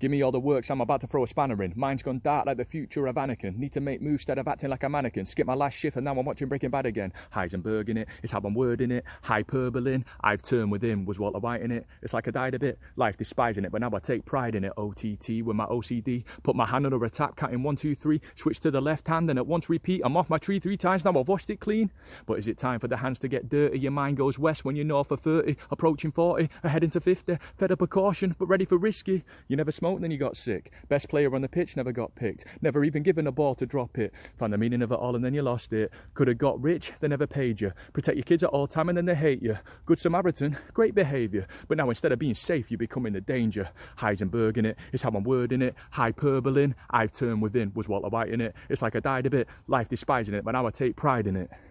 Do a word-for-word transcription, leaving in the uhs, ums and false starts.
Give me all the works, I'm about to throw a spanner in. Mind's gone dark like the future of Anakin. Need to make moves instead of acting like a mannequin. Skip my last shift and now I'm watching Breaking Bad again. Heisenberg in it, it's how I'm wording it. Hyperbole, I've turned within, was Walter White in it. It's like I died a bit, life despising it, but now I take pride in it. O T T with my O C D. Put my hand under a tap, counting one, two, three. Switch to the left hand and at once repeat. I'm off my tree three times, now I've washed it clean. But is it time for the hands to get dirty? Your mind goes west when you're north for thirty. Approaching forty, ahead into fifty. Fed up a caution, but ready for risky. You never smoked, then you got sick. Best player on the pitch, never got picked. Never even given a ball to drop it. Found the meaning of it all and then you lost it. Could have got rich, they never paid you. Protect your kids at all time and then they hate you. Good Samaritan, great behaviour. But now instead of being safe, you're becoming the danger. Heisenberg in it, it's how I'm wording it. Hyperbole, I've turned within, was Walter White in it. It's like I died a bit, life despising it, but now I take pride in it.